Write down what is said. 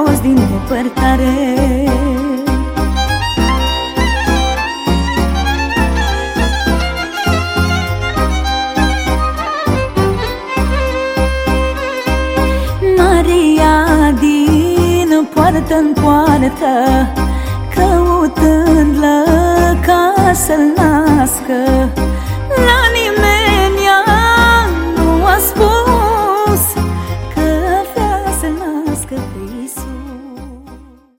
fost din depărtare. Maria din poartă în poartă, căutând-l ca să-l nască,